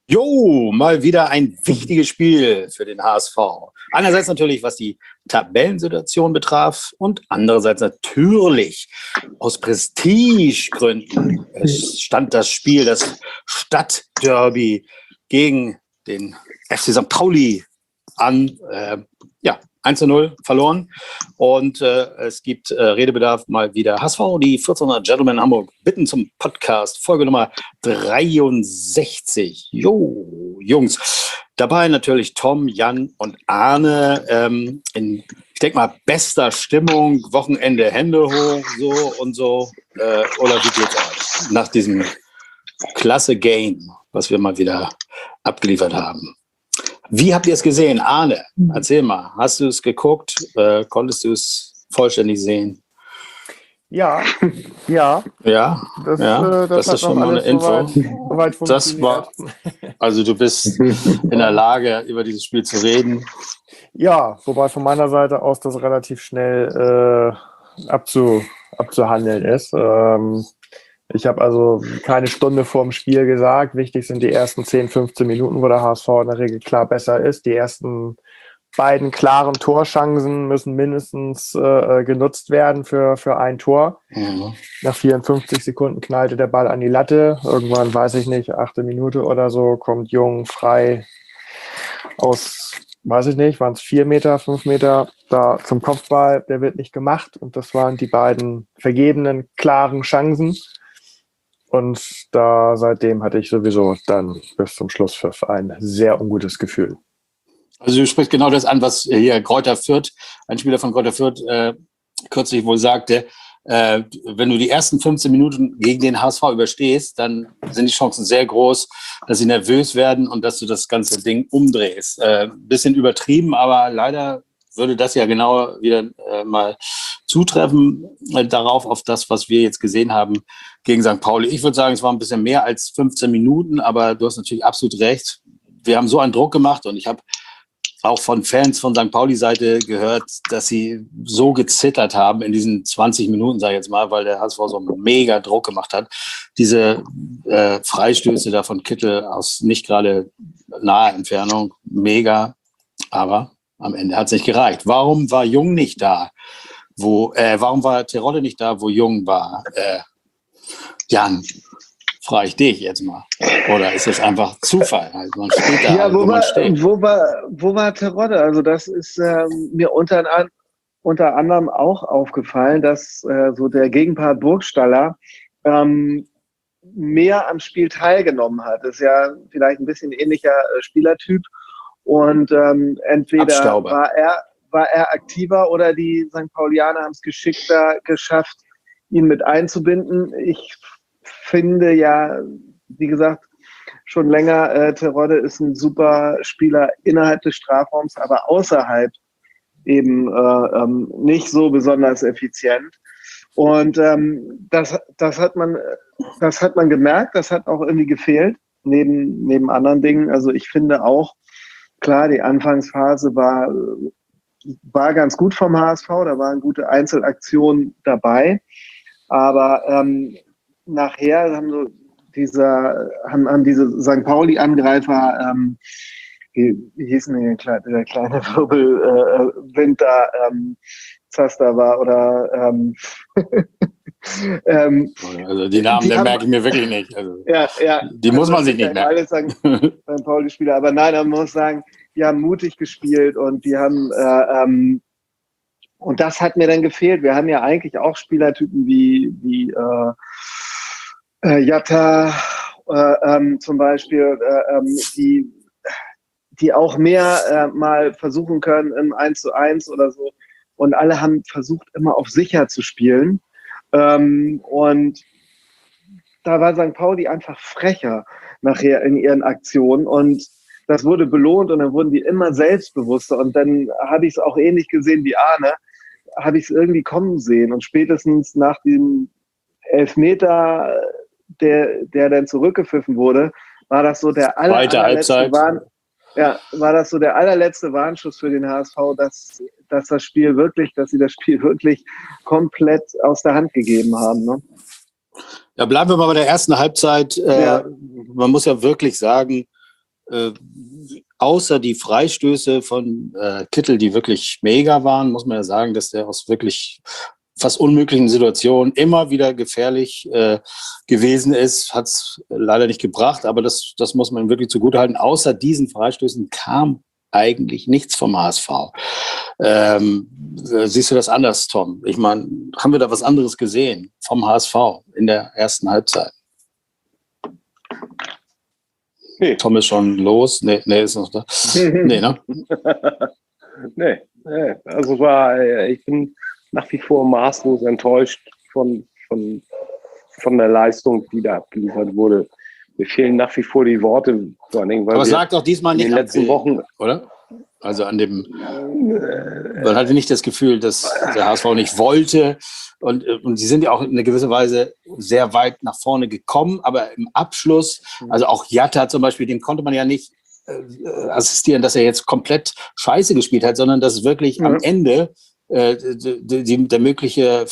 Jo, mal wieder ein wichtiges Spiel für den HSV. Einerseits natürlich, was die Tabellensituation betraf und andererseits natürlich aus Prestigegründen. Es stand das Spiel, das Stadtderby gegen den FC St. Pauli an. 1:0 verloren. Und es gibt Redebedarf mal wieder. HSV, die 1400 Gentlemen Hamburg bitten zum Podcast, Folge Nummer 63. Jo, Jungs. Dabei natürlich Tom, Jan und Arne in, ich denke mal, bester Stimmung, Wochenende, Hände hoch, so und so. Oder wie geht's euch nach diesem klasse Game, was wir mal wieder abgeliefert haben? Wie habt ihr es gesehen? Arne, erzähl mal. Hast du es geguckt? Konntest du es vollständig sehen? Ja. Das ist schon mal eine Info. Soweit das war, also du bist in der Lage, über dieses Spiel zu reden. Ja, wobei von meiner Seite aus das relativ schnell abzuhandeln ist. Ich habe also keine Stunde vorm Spiel gesagt. Wichtig sind die ersten 10, 15 Minuten, wo der HSV in der Regel klar besser ist. Die ersten beiden klaren Torchancen müssen mindestens genutzt werden für ein Tor. Mhm. Nach 54 Sekunden knallte der Ball an die Latte. Irgendwann, weiß ich nicht, 8. Minute oder so, kommt Jung frei aus, weiß ich nicht, waren es 4 Meter, 5 Meter, da zum Kopfball. Der wird nicht gemacht. Und das waren die beiden vergebenen, klaren Chancen. Und seitdem hatte ich sowieso dann bis zum Schlusspfiff ein sehr ungutes Gefühl. Also du sprichst genau das an, was hier Greuther Fürth, ein Spieler von Greuther Fürth, kürzlich wohl sagte, wenn du die ersten 15 Minuten gegen den HSV überstehst, dann sind die Chancen sehr groß, dass sie nervös werden und dass du das ganze Ding umdrehst. Bisschen übertrieben, aber leider würde das ja genau wieder mal zutreffen darauf, auf das, was wir jetzt gesehen haben gegen St. Pauli. Ich würde sagen, es war ein bisschen mehr als 15 Minuten, aber du hast natürlich absolut recht. Wir haben so einen Druck gemacht und ich habe auch von Fans von St. Pauli-Seite gehört, dass sie so gezittert haben in diesen 20 Minuten, sage ich jetzt mal, weil der HSV so einen mega Druck gemacht hat. Diese Freistöße da von Kittel aus nicht gerade naher Entfernung, mega, aber am Ende hat es nicht gereicht. Warum war Jung nicht da? Warum war Terodde nicht da, wo Jung war? Jan, frage ich dich jetzt mal. Oder ist das einfach Zufall? Also man steht da, ja, wo war Terodde? Also das ist mir unter anderem auch aufgefallen, dass so der Gegenpart Burgstaller mehr am Spiel teilgenommen hat. Das ist ja vielleicht ein bisschen ähnlicher Spielertyp. Und entweder war er aktiver oder die St. Paulianer haben es geschickter geschafft, ihn mit einzubinden. Ich finde ja, wie gesagt, schon länger, Terodde ist ein super Spieler innerhalb des Strafraums, aber außerhalb eben nicht so besonders effizient. Und das hat man gemerkt, das hat auch irgendwie gefehlt, neben anderen Dingen. Also ich finde auch, klar, die Anfangsphase war ganz gut vom HSV, da waren gute Einzelaktionen dabei, aber nachher haben diese St. Pauli-Angreifer, wie hießen die, der kleine Wirbelwind da, Zaster war oder also die Namen, die merke ich mir wirklich nicht. Also, die muss man sich nicht merken. Alles sagen, St. Pauli-Spieler, aber nein, man muss sagen, die haben mutig gespielt und die haben und das hat mir dann gefehlt. Wir haben ja eigentlich auch Spielertypen wie Jatta zum Beispiel, die auch mehr mal versuchen können im 1:1 oder so. Und alle haben versucht, immer auf sicher zu spielen. Und da war St. Pauli einfach frecher nachher in ihren Aktionen. Und das wurde belohnt und dann wurden die immer selbstbewusster. Und dann habe ich es auch ähnlich gesehen wie Arne, habe ich es irgendwie kommen sehen. Und spätestens nach diesem Elfmeter, der dann zurückgepfiffen wurde, war das so der allerletzte Warnschuss für den HSV, dass sie das Spiel wirklich komplett aus der Hand gegeben haben. Ne? Ja, bleiben wir mal bei der ersten Halbzeit. Man muss ja wirklich sagen, außer die Freistöße von Kittel, die wirklich mega waren, muss man ja sagen, dass der aus wirklich fast unmöglichen Situationen immer wieder gefährlich gewesen ist. Hat es leider nicht gebracht, aber das muss man wirklich zugutehalten. Außer diesen Freistößen kam eigentlich nichts vom HSV. Siehst du das anders, Tom? Ich meine, haben wir da was anderes gesehen vom HSV in der ersten Halbzeit? Nee. Tom ist schon los. Nee, ist noch da. Nee, ne? Nee. Also ich bin nach wie vor maßlos enttäuscht von der Leistung, die da abgeliefert wurde. Mir fehlen nach wie vor die Worte, vor allen Dingen, weil aber sag doch diesmal nicht in den letzten Wochen, oder? Also man hatte nicht das Gefühl, dass der HSV nicht wollte und sie sind ja auch in einer gewisser Weise sehr weit nach vorne gekommen, aber im Abschluss, also auch Jatta zum Beispiel, dem konnte man ja nicht assistieren, dass er jetzt komplett scheiße gespielt hat, sondern dass wirklich am Ende der mögliche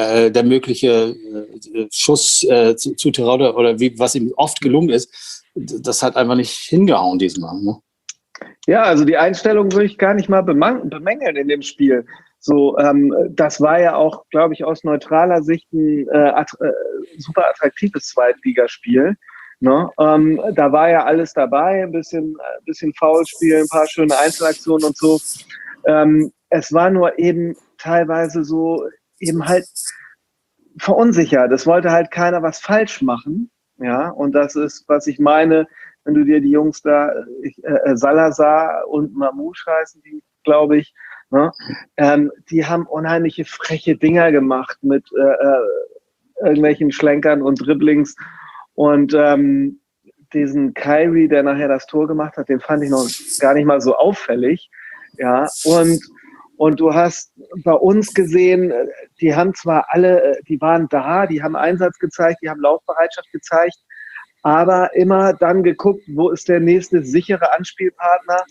Schuss zu Terodde oder was ihm oft gelungen ist, das hat einfach nicht hingehauen diesmal. Ne? Ja, also die Einstellung würde ich gar nicht mal bemängeln in dem Spiel. So, das war ja auch, glaube ich, aus neutraler Sicht ein super attraktives Zweitligaspiel. Ne? Da war ja alles dabei, ein bisschen Foulspiel, ein paar schöne Einzelaktionen und so. Es war nur eben teilweise so eben halt verunsichert. Es wollte halt keiner was falsch machen. Ja, und das ist, was ich meine, wenn du dir die Jungs da, Salazar und Mamouche heißen die, glaube ich, ne? Die haben unheimliche freche Dinger gemacht mit irgendwelchen Schlenkern und Dribblings. Und diesen Kyrie, der nachher das Tor gemacht hat, den fand ich noch gar nicht mal so auffällig. Ja, und du hast bei uns gesehen, die haben zwar alle, die waren da, die haben Einsatz gezeigt, die haben Laufbereitschaft gezeigt, aber immer dann geguckt, wo ist der nächste sichere Anspielpartner,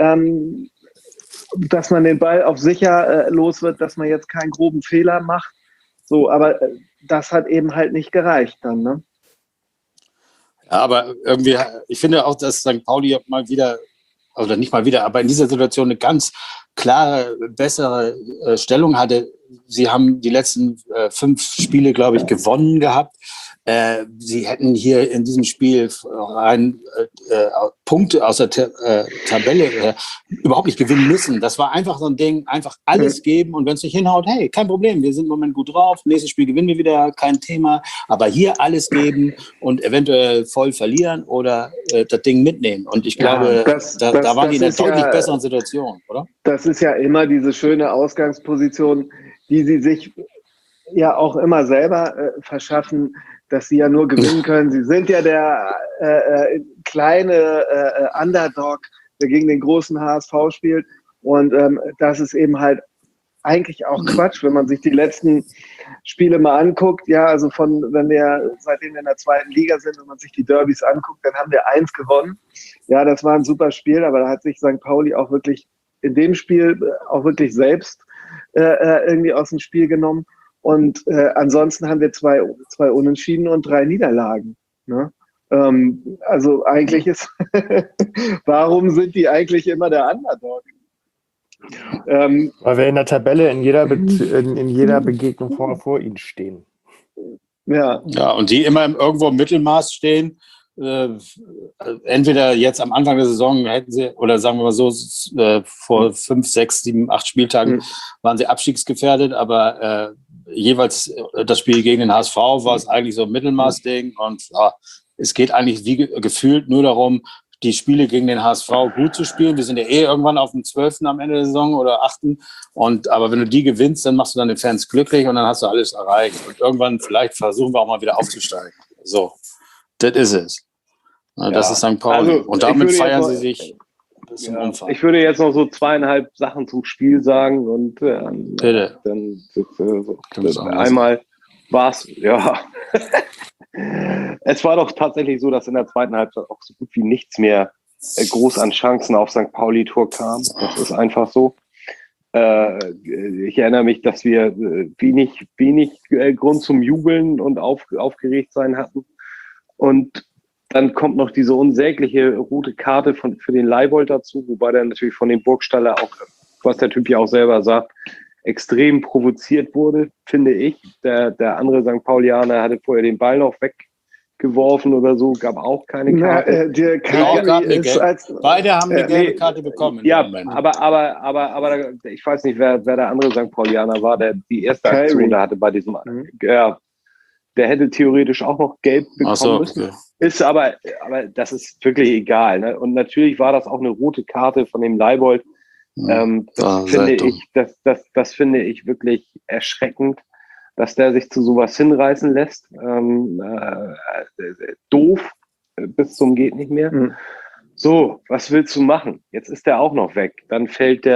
dass man den Ball auf sicher los wird, dass man jetzt keinen groben Fehler macht. So, aber das hat eben halt nicht gereicht dann, ne? Ja, aber irgendwie, ich finde auch, dass St. Pauli mal wieder, oder nicht mal wieder, aber in dieser Situation eine ganz klare, bessere Stellung hatte. Sie haben die letzten 5 Spiele, glaube ich, gewonnen gehabt. Sie hätten hier in diesem Spiel rein Punkte aus der Tabelle überhaupt nicht gewinnen müssen. Das war einfach so ein Ding, einfach alles geben und wenn es nicht hinhaut, hey, kein Problem, wir sind im Moment gut drauf, nächstes Spiel gewinnen wir wieder, kein Thema, aber hier alles geben und eventuell voll verlieren oder das Ding mitnehmen. Und ich glaube, da waren die in einer deutlich besseren Situation, oder? Das ist ja immer diese schöne Ausgangsposition, die sie sich ja auch immer selber verschaffen, dass sie ja nur gewinnen können. Sie sind ja der kleine Underdog, der gegen den großen HSV spielt. Und das ist eben halt eigentlich auch Quatsch, wenn man sich die letzten Spiele mal anguckt. Ja, also seitdem wir in der 2. Liga sind, wenn man sich die Derbys anguckt, dann haben wir 1 gewonnen. Ja, das war ein super Spiel, aber da hat sich St. Pauli auch wirklich in dem Spiel auch wirklich selbst irgendwie aus dem Spiel genommen. Und ansonsten haben wir 2 Unentschieden und 3 Niederlagen. Ne? Also eigentlich ist, warum sind die eigentlich immer der Underdog? Weil wir in der Tabelle in jeder Begegnung vor ihnen stehen. Ja, und die immer irgendwo im Mittelmaß stehen. Entweder jetzt am Anfang der Saison hätten sie, oder sagen wir mal so, vor 5, 6, 7, 8 Spieltagen waren sie abstiegsgefährdet, aber jeweils das Spiel gegen den HSV war es eigentlich so ein Mittelmaßding und es geht eigentlich wie gefühlt nur darum, die Spiele gegen den HSV gut zu spielen. Wir sind ja irgendwann auf dem 12. am Ende der Saison oder 8. Aber wenn du die gewinnst, dann machst du dann den Fans glücklich und dann hast du alles erreicht. Und irgendwann vielleicht versuchen wir auch mal wieder aufzusteigen. So, das ist es. Das ist St. Pauli. Also, und damit feiern sie sich bis zum Umfang. Ich würde jetzt noch so 2,5 Sachen zum Spiel sagen und Bitte. Dann einmal war es, ja. Es war doch tatsächlich so, dass in der zweiten Halbzeit auch so gut wie nichts mehr groß an Chancen auf St. Pauli-Tor kam. Das ist einfach so. Ich erinnere mich, dass wir wenig Grund zum Jubeln und aufgeregt sein hatten. Und Dann kommt noch diese unsägliche rote Karte für den Leibold dazu, wobei der natürlich von dem Burgstaller auch, was der Typ ja auch selber sagt, extrem provoziert wurde, finde ich. Der andere St. Paulianer hatte vorher den Ball noch weggeworfen oder so, gab auch keine Karte. Beide haben eine gelbe Karte bekommen. Ja, aber ich weiß nicht, wer der andere St. Paulianer war, der die erste Aktion da hatte bei diesem. Ja, der hätte theoretisch auch noch gelb bekommen müssen. Okay. Ist aber das ist wirklich egal. Ne? Und natürlich war das auch eine rote Karte von dem Leibold. Das finde ich wirklich erschreckend, dass der sich zu sowas hinreißen lässt. Doof bis zum geht nicht mehr. So, was willst du machen? Jetzt ist der auch noch weg. Dann fällt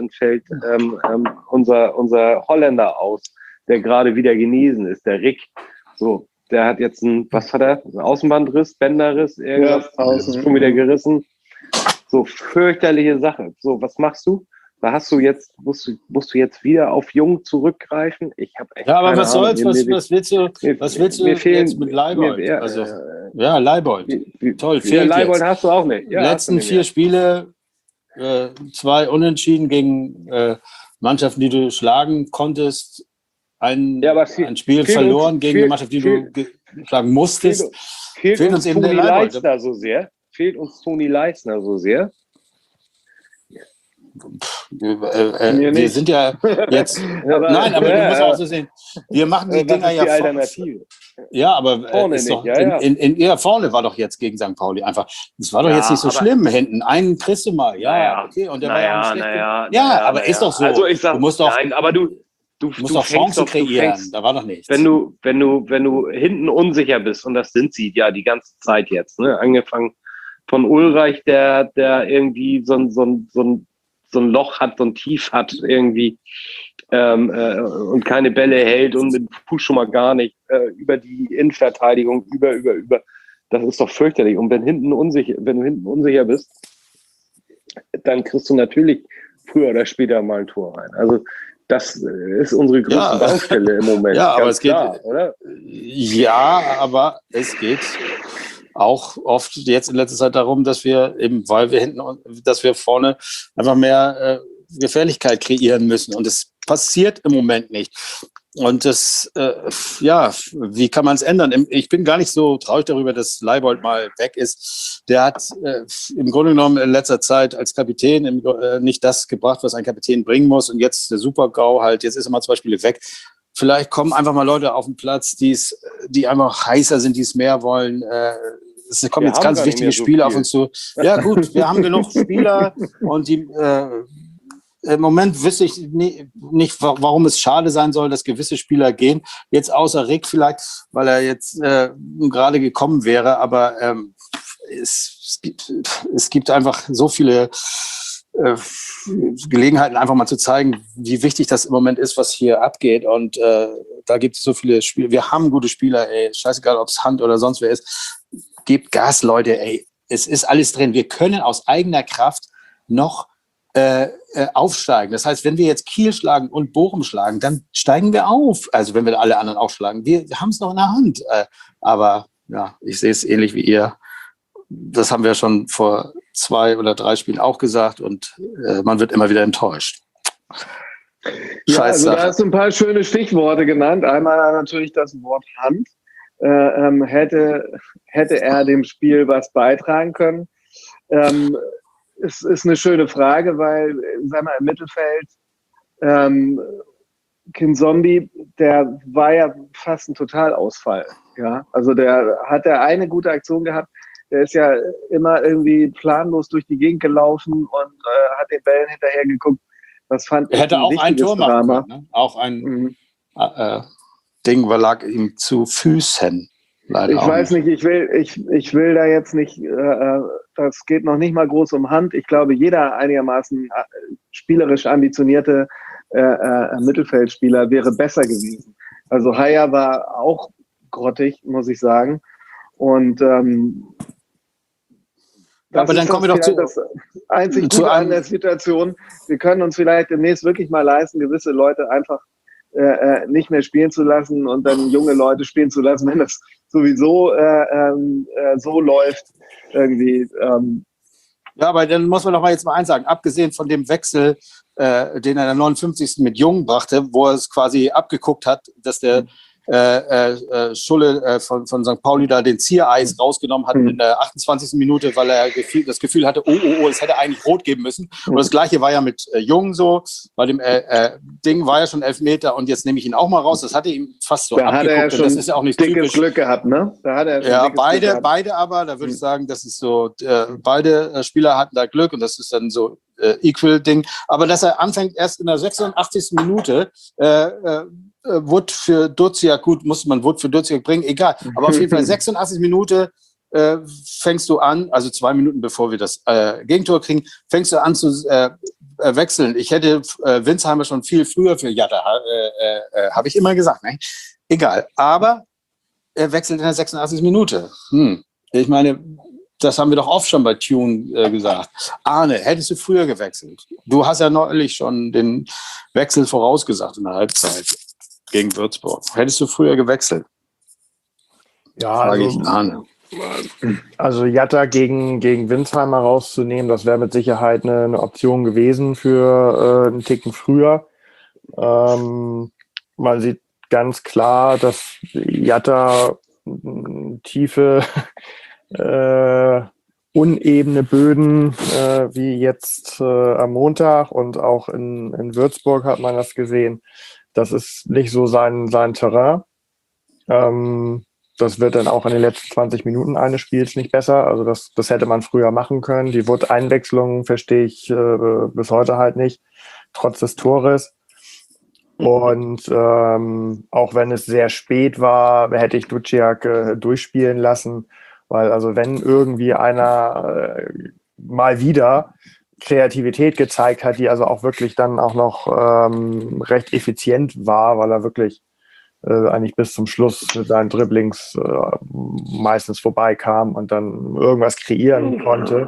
unser Holländer aus, der gerade wieder genesen ist, der Rick. So, der hat jetzt einen Außenbandriss, Bänderriss, irgendwas, das ist schon wieder gerissen. So, fürchterliche Sache. So, was machst du? Da musst du jetzt wieder auf Jung zurückgreifen. Ich habe echt. Ja, aber was soll's? Was willst du jetzt mit Leibold? Leibold. Toll, fehlt Leibold jetzt. Hast du auch nicht. Ja, letzten 4 Spiele, 2 Unentschieden gegen Mannschaften, die du schlagen konntest. Ein Spiel verloren gegen eine Mannschaft, die du schlagen musstest. Fehlt uns eben Toni Leistner so sehr. Wir sind ja jetzt. Nein, aber du musst auch so sehen. Wir machen die Dinger ja Alternative. Ja, aber vorne ist doch vorne war doch jetzt gegen St. Pauli einfach. Das war doch jetzt nicht so schlimm. Hinten einen kriegst du mal. Ja, okay. Und der war ja nicht schlecht. Aber ist doch so. Also ich sag, du musst doch. Nein, aber du musst doch Chancen kreieren. Da war doch nichts. Wenn du hinten unsicher bist, und das sind sie ja die ganze Zeit jetzt, ne? Angefangen von Ulreich, der irgendwie so ein Loch hat, so ein Tief hat irgendwie und keine Bälle hält und mit dem Fuß schon mal gar nicht, über die Innenverteidigung, über. Das ist doch fürchterlich. Und wenn du hinten unsicher bist, dann kriegst du natürlich früher oder später mal ein Tor rein. Also das ist unsere größte Baustelle im Moment. Ja, aber es geht, oder? Ja, aber es geht auch oft jetzt in letzter Zeit darum, dass wir eben, weil wir vorne einfach mehr Gefährlichkeit kreieren müssen. Und es passiert im Moment nicht. Und das, wie kann man es ändern? Ich bin gar nicht so traurig darüber, dass Leibold mal weg ist. Der hat im Grunde genommen in letzter Zeit als Kapitän nicht das gebracht, was ein Kapitän bringen muss. Und jetzt der Super-GAU halt, jetzt ist er mal 2 Spiele weg. Vielleicht kommen einfach mal Leute auf den Platz, die einfach heißer sind, die es mehr wollen. Es kommen jetzt ganz wichtige Spiele auf uns zu. Ja gut, wir haben genug Spieler und die im Moment wüsste ich nicht, warum es schade sein soll, dass gewisse Spieler gehen. Jetzt außer Rick vielleicht, weil er jetzt gerade gekommen wäre. Aber es gibt einfach so viele Gelegenheiten, einfach mal zu zeigen, wie wichtig das im Moment ist, was hier abgeht. Und da gibt es so viele Spieler. Wir haben gute Spieler, scheißegal, ob es Hand oder sonst wer ist. Gebt Gas, Leute, es ist alles drin. Wir können aus eigener Kraft noch aufsteigen. Das heißt, wenn wir jetzt Kiel schlagen und Bochum schlagen, dann steigen wir auf. Also wenn wir alle anderen auch schlagen. Wir haben es noch in der Hand. Aber ja, ich sehe es ähnlich wie ihr. Das haben wir schon vor 2 oder 3 Spielen auch gesagt und man wird immer wieder enttäuscht. Ja, also da hast du ein paar schöne Stichworte genannt. Einmal natürlich das Wort Hand. Hätte er dem Spiel was beitragen können? Es ist eine schöne Frage, weil, sag mal, im Mittelfeld Kinzombie, der war ja fast ein Totalausfall. Ja? Also der hat eine gute Aktion gehabt. Der ist ja immer irgendwie planlos durch die Gegend gelaufen und hat den Bällen hinterher geguckt. Das fand ich er hätte auch ein Tor machen können, ne? Auch ein Ding lag ihm zu Füßen. Leider ich weiß nicht, ich will da jetzt nicht, das geht noch nicht mal groß um Hand. Ich glaube, jeder einigermaßen spielerisch ambitionierte Mittelfeldspieler wäre besser gewesen. Also Haier war auch grottig, muss ich sagen. Und aber dann kommen wir doch zu das einzig Gute an der Situation. Wir können uns vielleicht demnächst wirklich mal leisten, gewisse Leute einfach nicht mehr spielen zu lassen und dann junge Leute spielen zu lassen, wenn das sowieso so läuft irgendwie. Ja, aber dann muss man doch mal jetzt mal eins sagen, abgesehen von dem Wechsel, den er in der 59. mit Jung brachte, wo er es quasi abgeguckt hat, dass der Schulle von St. Pauli da den Ziereis rausgenommen hat in der 28. Minute, weil er das Gefühl hatte, es hätte eigentlich rot geben müssen. Und das Gleiche war ja mit Jung so, bei dem Ding war ja schon Elfmeter und jetzt nehme ich ihn auch mal raus. Das hatte ihm fast so da abgeguckt. Hat er schon das ist ja auch nicht dickes typisch. Glück gehabt, ne? Da hat er ja, beide aber, da würde ich sagen, das ist so, beide Spieler hatten da Glück und das ist dann so Equal-Ding. Aber dass er anfängt erst in der 86. Minute, Wood für Duziak, gut, musste man Wood für Duziak bringen, egal. Aber auf jeden Fall 86 Minute fängst du an, also 2 Minuten bevor wir das Gegentor kriegen, fängst du an zu wechseln. Ich hätte Winsheimer schon viel früher für Jatta, habe ich immer gesagt. Ne? Egal, aber er wechselt in der 86. Minute. Ich meine, das haben wir doch oft schon bei Tune gesagt. Arne, hättest du früher gewechselt? Du hast ja neulich schon den Wechsel vorausgesagt in der Halbzeit gegen Würzburg. Hättest du früher gewechselt? Ja, also Jatta gegen Winsheimer rauszunehmen, das wäre mit Sicherheit eine Option gewesen für einen Ticken früher. Man sieht ganz klar, dass Jatta tiefe, unebene Böden, wie jetzt am Montag und auch in Würzburg hat man das gesehen. Das ist nicht so sein Terrain. Das wird dann auch in den letzten 20 Minuten eines Spiels nicht besser. Also das hätte man früher machen können. Die Wood-Einwechslung verstehe ich bis heute halt nicht, trotz des Tores. Und auch wenn es sehr spät war, hätte ich Duciak durchspielen lassen, weil also wenn irgendwie einer mal wieder Kreativität gezeigt hat, die also auch wirklich dann auch noch recht effizient war, weil er wirklich eigentlich bis zum Schluss mit seinen Dribblings meistens vorbeikam und dann irgendwas kreieren konnte.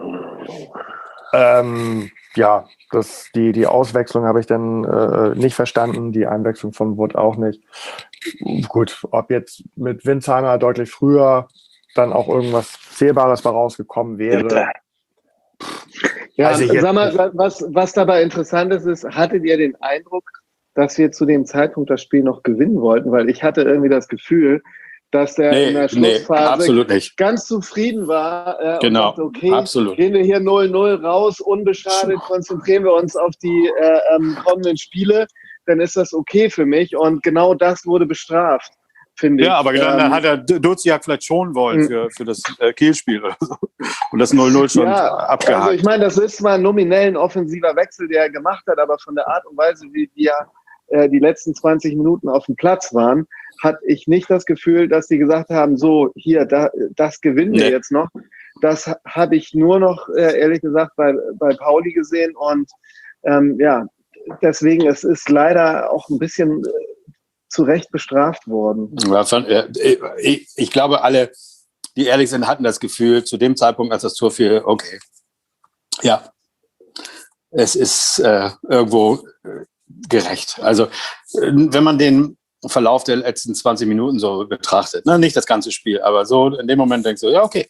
Ja, die Auswechslung habe ich dann nicht verstanden, die Einwechslung von Wood auch nicht. Gut, ob jetzt mit Winsheimer deutlich früher dann auch irgendwas Zählbares mal rausgekommen wäre. Ja, sag mal, was dabei interessant ist, hattet ihr den Eindruck, dass wir zu dem Zeitpunkt das Spiel noch gewinnen wollten? Weil ich hatte irgendwie das Gefühl, dass der in der Schlussphase ganz zufrieden war und dachte, okay, gehen wir hier 0-0 raus, unbeschadet, konzentrieren wir uns auf die kommenden Spiele, dann ist das okay für mich. Und genau das wurde bestraft, finde ich. Ja, aber dann hat er Duziak vielleicht schonen wollen für das Kiel-Spiel oder so. Und das 0-0 schon abgehakt. Also ich meine, das ist zwar nominell ein offensiver Wechsel, der er gemacht hat, aber von der Art und Weise, wie wir die letzten 20 Minuten auf dem Platz waren, hatte ich nicht das Gefühl, dass die gesagt haben, so, hier, das gewinnen wir jetzt noch. Das habe ich nur noch, ehrlich gesagt, bei Pauli gesehen. Und deswegen, es ist leider auch ein bisschen zu Recht bestraft worden. Ich glaube, alle, die ehrlich sind, hatten das Gefühl, zu dem Zeitpunkt, als das Tor fiel, okay, ja, es ist irgendwo gerecht. Also, wenn man den Verlauf der letzten 20 Minuten so betrachtet, ne? Nicht das ganze Spiel, aber so in dem Moment denkst du, ja, okay,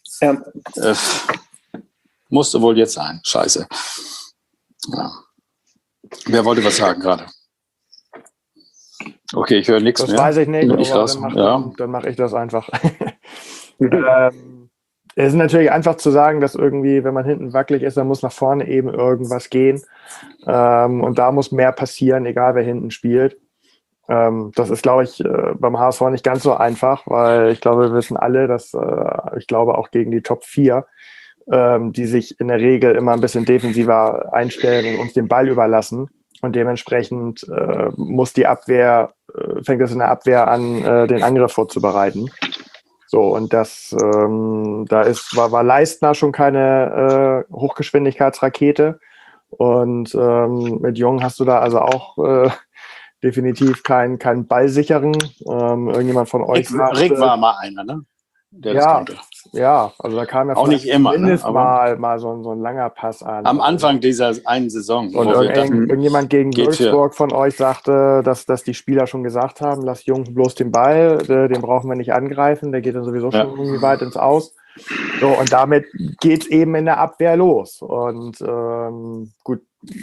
musste wohl jetzt sein. Scheiße. Ja. Wer wollte was sagen gerade? Okay, ich höre nichts mehr. Das weiß ich nicht, aber dann mache ich das einfach. Es ist natürlich einfach zu sagen, dass irgendwie, wenn man hinten wackelig ist, dann muss nach vorne eben irgendwas gehen. Und da muss mehr passieren, egal wer hinten spielt. Das ist, glaube ich, beim HSV nicht ganz so einfach, weil ich glaube, wir wissen alle, dass ich glaube auch gegen die Top 4, die sich in der Regel immer ein bisschen defensiver einstellen und uns den Ball überlassen. Und dementsprechend muss die Abwehr, fängt es in der Abwehr an, den Angriff vorzubereiten. So, und das war Leistner schon keine Hochgeschwindigkeitsrakete. Und mit Jung hast du da also auch definitiv keinen ballsicheren. Irgendjemand von euch Rick war mal einer, ne? der das konnte. Ja, also da kam ja auch nicht immer, mindestens mal so ein langer Pass an. Am Anfang dieser einen Saison. Und irgendjemand gegen Würzburg von euch sagte, dass die Spieler schon gesagt haben, lass Jung bloß den Ball, den brauchen wir nicht angreifen, der geht dann sowieso schon irgendwie weit ins Aus. So, und damit geht's eben in der Abwehr los. Und gut,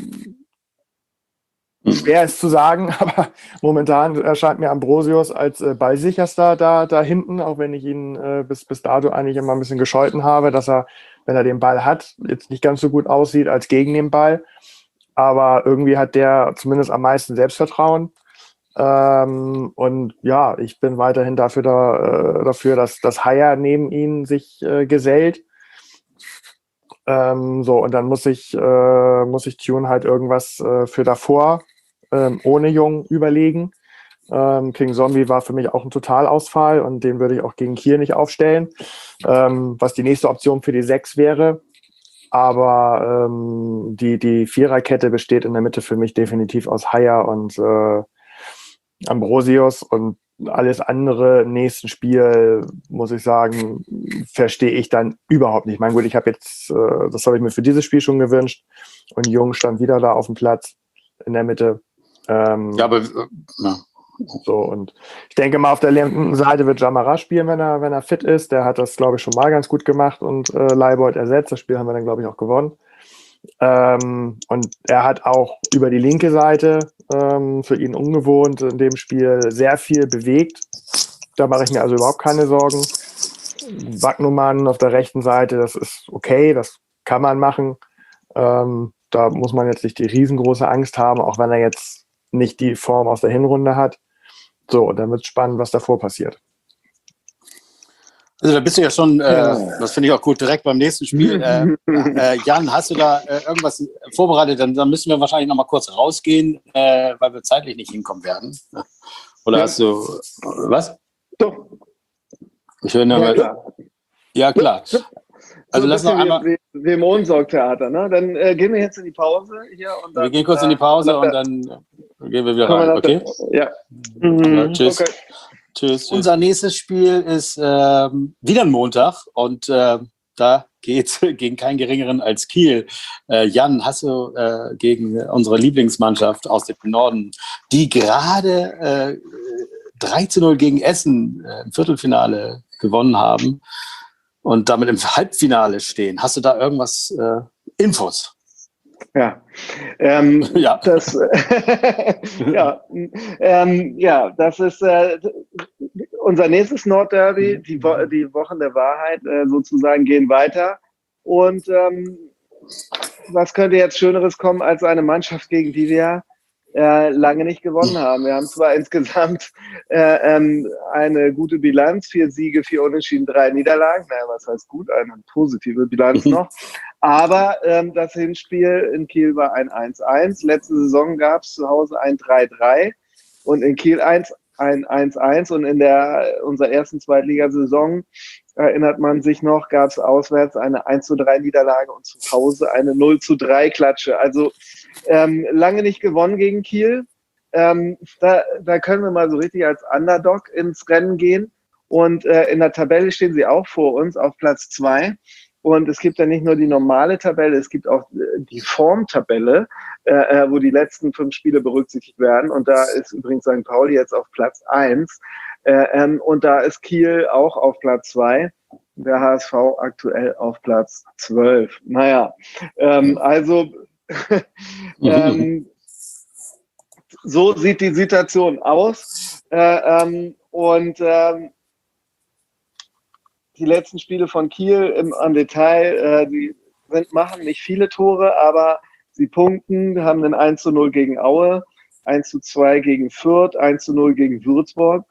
schwer ist zu sagen, aber momentan erscheint mir Ambrosius als ballsicherster da hinten, auch wenn ich ihn bis dato eigentlich immer ein bisschen gescholten habe, dass er, wenn er den Ball hat, jetzt nicht ganz so gut aussieht als gegen den Ball. Aber irgendwie hat der zumindest am meisten Selbstvertrauen. Und ja, ich bin weiterhin dafür, dass Haier neben ihn sich gesellt. Und dann muss ich Tune halt irgendwas für davor ohne Jung überlegen. King Zombie war für mich auch ein Totalausfall und den würde ich auch gegen Kiel nicht aufstellen, was die nächste Option für die 6 wäre. Aber die Viererkette besteht in der Mitte für mich definitiv aus Haier und Ambrosius, und alles andere im nächsten Spiel, muss ich sagen, verstehe ich dann überhaupt nicht. Ich meine, gut, ich habe jetzt, das habe ich mir für dieses Spiel schon gewünscht, und Jung stand wieder da auf dem Platz in der Mitte. So, und ich denke mal, auf der linken Seite wird Jamara spielen, wenn er fit ist. Der hat das, glaube ich, schon mal ganz gut gemacht und Leibold ersetzt. Das Spiel haben wir dann, glaube ich, auch gewonnen. Und er hat auch über die linke Seite, für ihn ungewohnt, in dem Spiel sehr viel bewegt. Da mache ich mir also überhaupt keine Sorgen. Wagnumann auf der rechten Seite, das ist okay, das kann man machen. Da muss man jetzt nicht die riesengroße Angst haben, auch wenn er jetzt nicht die Form aus der Hinrunde hat. So, und dann wird es spannend, was davor passiert. Also da bist du ja schon, das finde ich auch gut, direkt beim nächsten Spiel. Jan, hast du da irgendwas vorbereitet? Dann müssen wir wahrscheinlich noch mal kurz rausgehen, weil wir zeitlich nicht hinkommen werden. Oder hast du, was? Doch. Ich höre nur ja, klar. Also lass noch einmal. Wie im Ohnsorgtheater, ne? Dann gehen wir jetzt in die Pause hier. Und dann, wir gehen kurz in die Pause und dann gehen wir wieder rein, okay? Ja. Tschüss. Okay. Tschüss. Unser nächstes Spiel ist wieder ein Montag und da geht es gegen keinen geringeren als Kiel. Jan, hast du gegen unsere Lieblingsmannschaft aus dem Norden, die gerade 3-0 gegen Essen im Viertelfinale gewonnen haben und damit im Halbfinale stehen. Hast du da irgendwas Infos? Ja, ja. Das, das ist unser nächstes Nordderby. Die Wochen der Wahrheit sozusagen gehen weiter. Und was könnte jetzt Schöneres kommen als eine Mannschaft, gegen die wir lange nicht gewonnen haben? Wir haben zwar insgesamt eine gute Bilanz, 4 Siege, 4 Unentschieden, 3 Niederlagen. Naja, was heißt gut? Eine positive Bilanz noch. Aber das Hinspiel in Kiel war ein 1-1. Letzte Saison gab es zu Hause ein 3-3 und in Kiel ein 1-1. Und in unserer ersten Zweitligasaison, erinnert man sich noch, gab es auswärts eine 1-3 Niederlage und zu Hause eine 0-3 Klatsche. Also lange nicht gewonnen gegen Kiel. Da können wir mal so richtig als Underdog ins Rennen gehen. Und in der Tabelle stehen sie auch vor uns auf Platz 2. Und es gibt ja nicht nur die normale Tabelle, es gibt auch die Formtabelle, wo die letzten 5 Spiele berücksichtigt werden. Und da ist übrigens St. Pauli jetzt auf Platz 1. Und da ist Kiel auch auf Platz 2. Der HSV aktuell auf Platz 12. Naja, so sieht die Situation aus. Die letzten Spiele von Kiel im Detail, die machen nicht viele Tore, aber sie punkten, haben einen 1-0 gegen Aue, 1-2 gegen Fürth, 1-0 gegen Würzburg,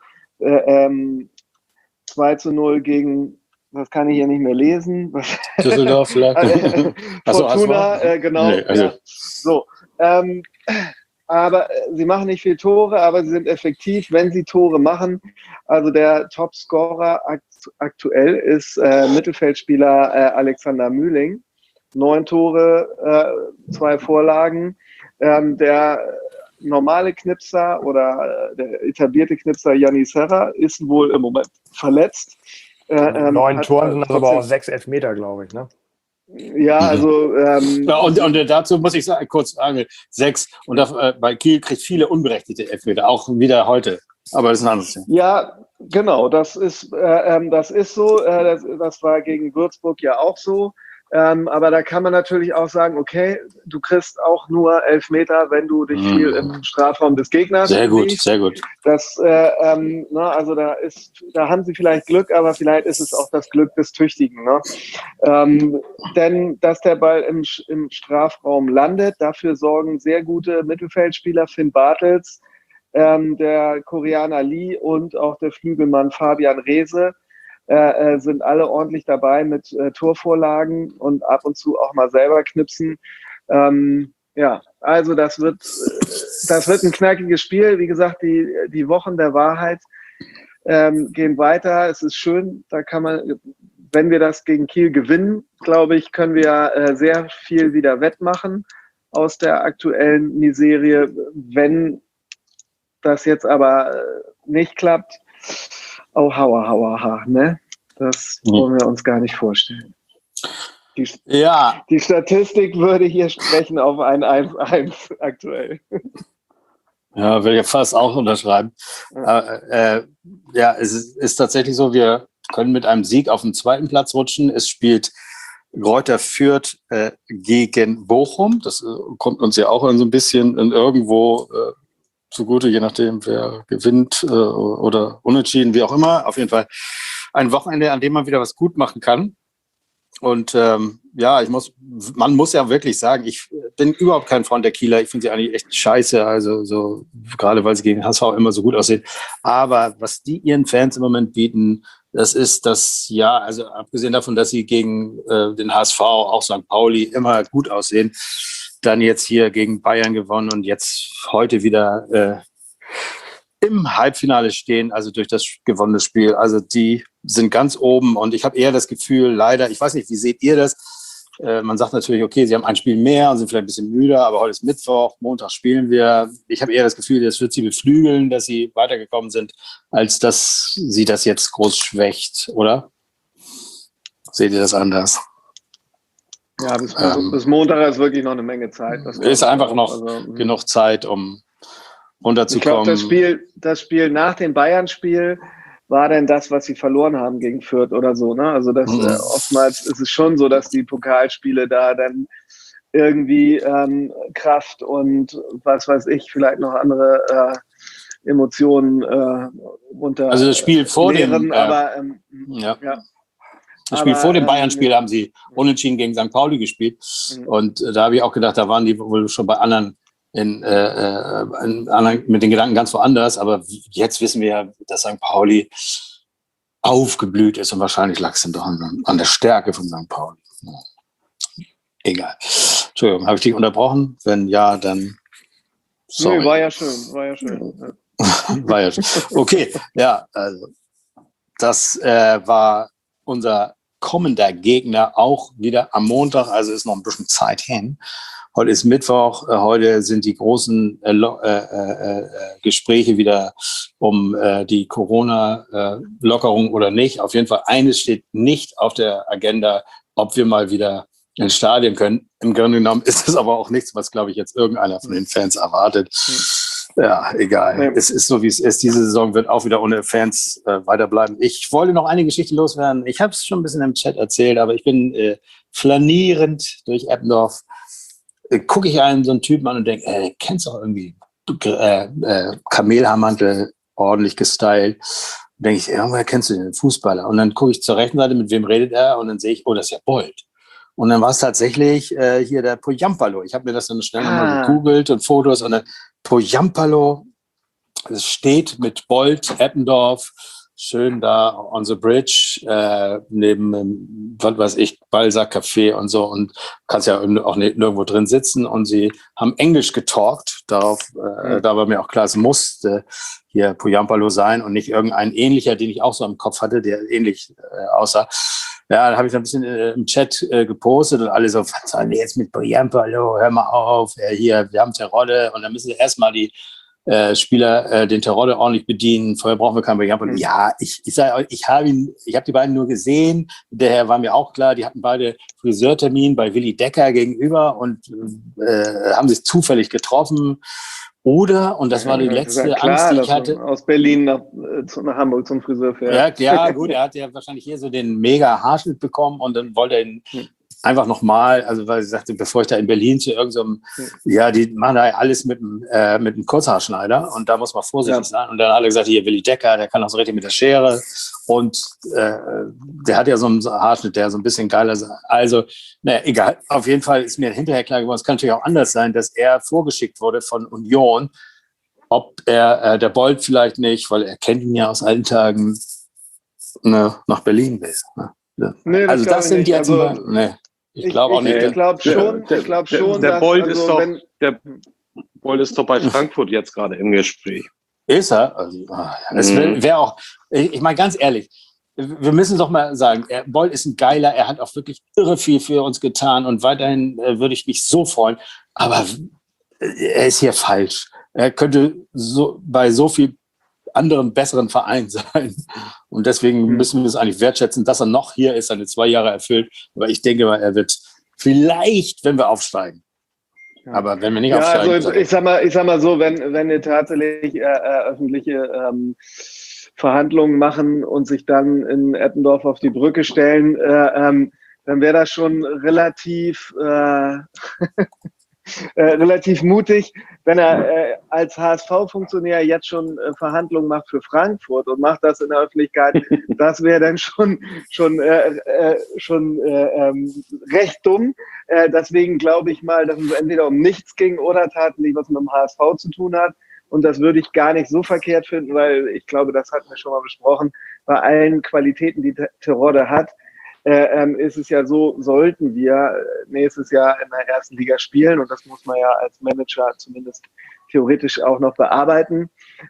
2-0 gegen, das kann ich hier nicht mehr lesen. Düsseldorf vielleicht. Fortuna, genau. Nee, also. Ja. So, aber sie machen nicht viel Tore, aber sie sind effektiv, wenn sie Tore machen. Also der Topscorer aktuell ist Mittelfeldspieler Alexander Mühling. 9 Tore, 2 Vorlagen. Der normale Knipser oder der etablierte Knipser Gianni Serra ist wohl im Moment verletzt. 9 Toren sind das aber auch 6 Elfmeter, glaube ich, ne? Ja, also. Ja, und dazu muss ich sagen, kurz sagen, 6. Und bei Kiel kriegt viele unberechtigte Elfmeter, auch wieder heute. Aber das ist ein anderes Thema. Ja, genau, das ist so. Das war gegen Würzburg ja auch so. Aber da kann man natürlich auch sagen, okay, du kriegst auch nur Elfmeter, wenn du dich viel im Strafraum des Gegners Sehr gut, bewegst. sehr gut. Das, also da haben sie vielleicht Glück, aber vielleicht ist es auch das Glück des Tüchtigen. Ne? Denn dass der Ball im Strafraum landet, dafür sorgen sehr gute Mittelfeldspieler, Finn Bartels, der Koreaner Lee und auch der Flügelmann Fabian Reese. Sind alle ordentlich dabei mit Torvorlagen und ab und zu auch mal selber knipsen. Ja, also das wird ein knackiges Spiel. Wie gesagt, die Wochen der Wahrheit gehen weiter. Es ist schön, da kann man, wenn wir das gegen Kiel gewinnen, glaube ich, können wir sehr viel wieder wettmachen aus der aktuellen Miserie. Wenn das jetzt aber nicht klappt, oh, hauer, ne? Das wollen wir uns gar nicht vorstellen. Die Statistik würde hier sprechen auf ein 1-1 aktuell. Ja, will ich fast auch unterschreiben. Es ist tatsächlich so, wir können mit einem Sieg auf den 2. Platz rutschen. Es spielt Greuther Fürth gegen Bochum. Das kommt uns ja auch so ein bisschen irgendwo zugute, je nachdem, wer gewinnt oder unentschieden, wie auch immer. Auf jeden Fall ein Wochenende, an dem man wieder was gut machen kann. Und man muss ja wirklich sagen, ich bin überhaupt kein Freund der Kieler. Ich finde sie eigentlich echt scheiße, also so gerade weil sie gegen HSV immer so gut aussehen. Aber was die ihren Fans im Moment bieten, das ist das, ja, also abgesehen davon, dass sie gegen den HSV, auch St. Pauli, immer gut aussehen, dann jetzt hier gegen Bayern gewonnen und jetzt heute wieder im Halbfinale stehen, also durch das gewonnene Spiel. Also die sind ganz oben und ich habe eher das Gefühl, leider, ich weiß nicht, wie seht ihr das? Man sagt natürlich, okay, sie haben ein Spiel mehr und sind vielleicht ein bisschen müder, aber heute ist Mittwoch, Montag spielen wir. Ich habe eher das Gefühl, das wird sie beflügeln, dass sie weitergekommen sind, als dass sie das jetzt groß schwächt, oder? Seht ihr das anders? Ja, bis Montag ist wirklich noch eine Menge Zeit. Das ist einfach noch genug Zeit, um runterzukommen. Ich glaube, das Spiel nach dem Bayern-Spiel war denn das, was sie verloren haben gegen Fürth oder so. Ne? Also oftmals ist es schon so, dass die Pokalspiele da dann irgendwie Kraft und was weiß ich, vielleicht noch andere Emotionen unter. Also das Spiel vor dem Das Spiel vor dem Bayern-Spiel haben sie unentschieden gegen St. Pauli gespielt. Und da habe ich auch gedacht, da waren die wohl schon bei anderen mit den Gedanken ganz woanders. Aber jetzt wissen wir ja, dass St. Pauli aufgeblüht ist und wahrscheinlich lag es dann doch an der Stärke von St. Pauli. Egal. Entschuldigung, habe ich dich unterbrochen? Wenn ja, dann sorry. Nee, war ja schön. War ja schön. Okay, ja, also das war unser kommender Gegner auch wieder am Montag, also ist noch ein bisschen Zeit hin. Heute ist Mittwoch, heute sind die großen Gespräche wieder um die Corona-Lockerung oder nicht. Auf jeden Fall eines steht nicht auf der Agenda, ob wir mal wieder ins Stadion können. Im Grunde genommen ist es aber auch nichts, was, glaube ich, jetzt irgendeiner von den Fans erwartet. Ja, egal. Nee. Es ist so, wie es ist. Diese Saison wird auch wieder ohne Fans weiterbleiben. Ich wollte noch eine Geschichte loswerden. Ich habe es schon ein bisschen im Chat erzählt, aber ich bin flanierend durch Eppendorf. Gucke ich einen so einen Typen an und denke, kennst du auch irgendwie Kamelhaarmantel, ordentlich gestylt. Denke ich, irgendwer kennst du den Fußballer? Und dann gucke ich zur rechten Seite, mit wem redet er? Und dann sehe ich, oh, das ist ja Bold. Und dann war es tatsächlich hier der Poyampalo. Ich habe mir das dann schnell nochmal gegoogelt und Fotos. Und dann Poyampalo, es steht mit Bold, Eppendorf, schön da on the bridge, neben, was weiß ich, Balsack Café und so. Und kannst ja auch nirgendwo drin sitzen. Und sie haben Englisch getalkt. Darauf, da war mir auch klar, es musste hier Poyampalo sein und nicht irgendein ähnlicher, den ich auch so im Kopf hatte, der ähnlich aussah. Ja, da habe ich ein bisschen im Chat gepostet und alle so, was sollen wir jetzt mit Poyampalo? Hör mal auf, hier, wir haben Terodde. Und dann müssen sie erstmal die Spieler den Terodde ordentlich bedienen. Vorher brauchen wir keinen Backup. Und ja, ich sage, ich habe die beiden nur gesehen. Daher war mir auch klar, die hatten beide Friseurtermin bei Willi Decker gegenüber und haben sich zufällig getroffen. Oder, und das war die letzte Angst, die ich hatte. Aus Berlin nach Hamburg zum Friseur fährt. Ja, gut, er hat ja wahrscheinlich hier so den mega Haarschnitt bekommen und dann wollte er ihn einfach nochmal, also weil sie sagte, bevor ich da in Berlin zu irgendeinem, die machen da alles mit einem Kurzhaarschneider und da muss man vorsichtig sein. Und dann haben alle gesagt, hier Willi Decker, der kann auch so richtig mit der Schere und der hat ja so einen Haarschnitt, der so ein bisschen geiler ist. Also, naja, egal. Auf jeden Fall ist mir hinterher klar geworden, es kann natürlich auch anders sein, dass er vorgeschickt wurde von Union, ob er der Bolt vielleicht nicht, weil er kennt ihn ja aus alten Tagen, nach Berlin will. Ne? Nee, also das sind jetzt ich glaube auch nicht. Ich glaube schon, der Bolt ist doch, der Bolt ist doch bei Frankfurt jetzt gerade im Gespräch. Ist er? Also, das wäre auch, ich meine ganz ehrlich, wir müssen doch mal sagen, Bolt ist ein Geiler, er hat auch wirklich irre viel für uns getan und weiterhin würde ich mich so freuen, aber er ist hier falsch. Er könnte bei so viel anderen, besseren Verein sein. Und deswegen müssen wir es eigentlich wertschätzen, dass er noch hier ist, seine 2 Jahre erfüllt. Aber ich denke mal, er wird vielleicht, wenn wir aufsteigen. Ja. Aber wenn wir nicht aufsteigen. Also ich sag mal so, wenn wir tatsächlich öffentliche Verhandlungen machen und sich dann in Eppendorf auf die Brücke stellen, dann wäre das schon relativ mutig, wenn er als HSV-Funktionär jetzt schon Verhandlungen macht für Frankfurt und macht das in der Öffentlichkeit. Das wäre dann schon recht dumm. Deswegen glaube ich mal, dass es entweder um nichts ging oder tatsächlich was mit dem HSV zu tun hat. Und das würde ich gar nicht so verkehrt finden, weil ich glaube, das hatten wir schon mal besprochen, bei allen Qualitäten, die Terodde hat, ist es ja so, sollten wir nächstes Jahr in der ersten Liga spielen und das muss man ja als Manager zumindest theoretisch auch noch bearbeiten,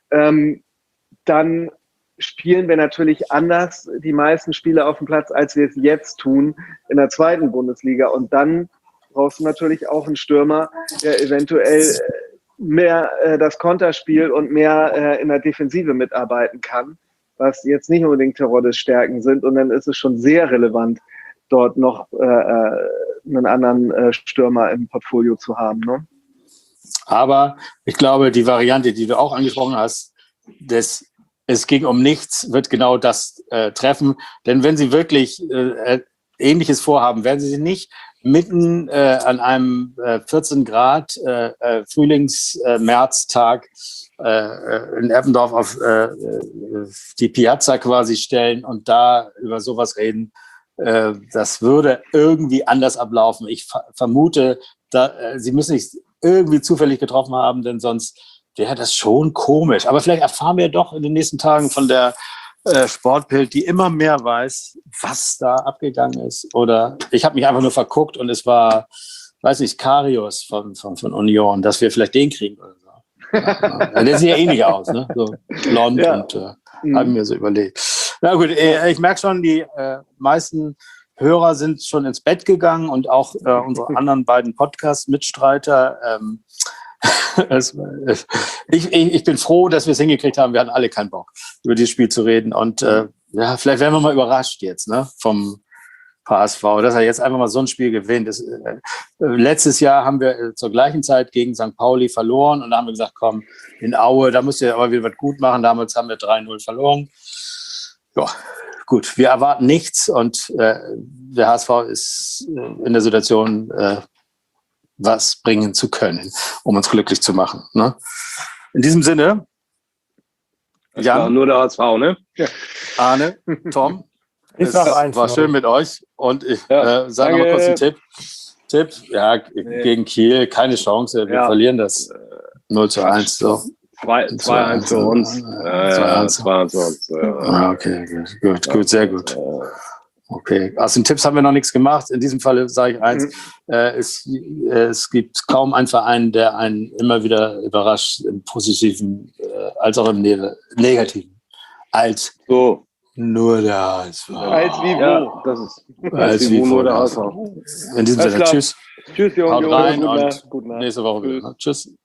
dann spielen wir natürlich anders die meisten Spiele auf dem Platz, als wir es jetzt tun in der zweiten Bundesliga und dann brauchst du natürlich auch einen Stürmer, der eventuell mehr das Konterspiel und mehr in der Defensive mitarbeiten kann, was jetzt nicht unbedingt Teroddes Stärken sind. Und dann ist es schon sehr relevant, dort noch einen anderen Stürmer im Portfolio zu haben. Ne? Aber ich glaube, die Variante, die du auch angesprochen hast, es ging um nichts, wird genau das treffen. Denn wenn sie wirklich Ähnliches vorhaben, werden sie sich nicht mitten an einem 14 Grad Frühlings-März-Tag in Eppendorf auf die Piazza quasi stellen und da über sowas reden. Das würde irgendwie anders ablaufen. Ich vermute, sie müssen sich irgendwie zufällig getroffen haben, denn sonst wäre das schon komisch. Aber vielleicht erfahren wir doch in den nächsten Tagen von der Sportbild, die immer mehr weiß, was da abgegangen ist. Oder ich habe mich einfach nur verguckt und es war, weiß nicht, Karius von Union, dass wir vielleicht den kriegen oder so. Ja, der sieht ja ähnlich aus, ne? So blond und haben mir so überlegt. Na gut, ich merke schon, die meisten Hörer sind schon ins Bett gegangen und auch unsere anderen beiden Podcast-Mitstreiter. Ich bin froh, dass wir es hingekriegt haben. Wir hatten alle keinen Bock, über dieses Spiel zu reden. Und vielleicht werden wir mal überrascht jetzt, ne, vom HSV, dass er jetzt einfach mal so ein Spiel gewinnt. Letztes Jahr haben wir zur gleichen Zeit gegen St. Pauli verloren und da haben wir gesagt, komm, in Aue, da müsst ihr aber wieder was gut machen. Damals haben wir 3-0 verloren. Ja, gut, wir erwarten nichts und der HSV ist in der Situation, was bringen zu können, um uns glücklich zu machen. Ne? In diesem Sinne, Jan, nur der HSV, ne? Ja. Arne, Tom, es war schön mit euch und ich sage noch mal kurz einen Tipp. Ja, gegen Kiel, keine Chance, wir verlieren das 0-1. So. 2-1 für uns. 2-1 für uns. Okay, gut, sehr gut. Okay, aus den Tipps haben wir noch nichts gemacht. In diesem Fall sage ich eins, es gibt kaum einen Verein, der einen immer wieder überrascht, im Positiven als auch im Negativen. Als nur der HSV. Als wie wo? Ja, das ist als wie nur der HSV. In diesem Sinne, tschüss. Tschüss, Jungs. Haut rein und nächste Woche wieder. Tschüss.